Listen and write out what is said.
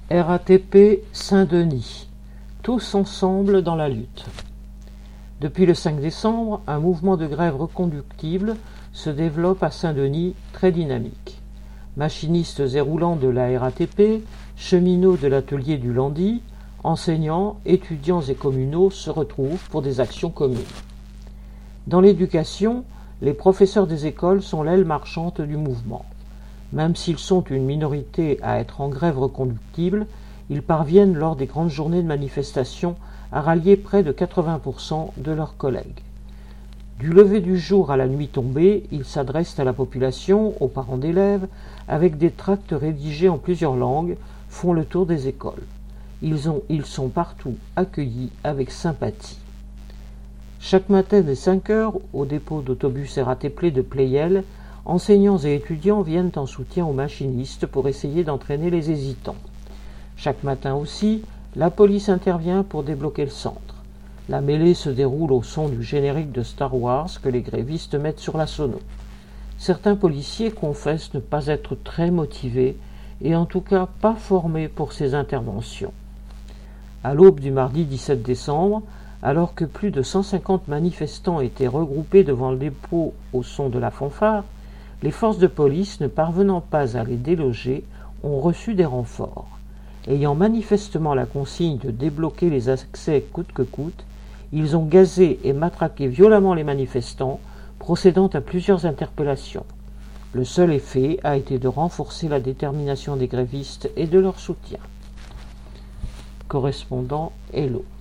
RATP Saint-Denis, tous ensemble dans la lutte. Depuis le 5 décembre, un mouvement de grève reconductible se développe à Saint-Denis, très dynamique. Machinistes et roulants de la RATP, cheminots de l'atelier du Landy, enseignants, étudiants et communaux se retrouvent pour des actions communes. Dans l'éducation, les professeurs des écoles sont l'aile marchande du mouvement. Même s'ils sont une minorité à être en grève reconductible, ils parviennent lors des grandes journées de manifestation à rallier près de 80% de leurs collègues. Du lever du jour à la nuit tombée, ils s'adressent à la population, aux parents d'élèves, avec des tracts rédigés en plusieurs langues, font le tour des écoles. Ils sont partout accueillis avec sympathie. Chaque matin dès 5 heures, au dépôt d'autobus RATP de Pleyel, enseignants et étudiants viennent en soutien aux machinistes pour essayer d'entraîner les hésitants. Chaque matin aussi, la police intervient pour débloquer le centre. La mêlée se déroule au son du générique de Star Wars que les grévistes mettent sur la sono. Certains policiers confessent ne pas être très motivés et en tout cas pas formés pour ces interventions. À l'aube du mardi 17 décembre, alors que plus de 150 manifestants étaient regroupés devant le dépôt au son de la fanfare, les forces de police, ne parvenant pas à les déloger, ont reçu des renforts. Ayant manifestement la consigne de débloquer les accès coûte que coûte, ils ont gazé et matraqué violemment les manifestants, procédant à plusieurs interpellations. Le seul effet a été de renforcer la détermination des grévistes et de leur soutien. Correspondant Hello.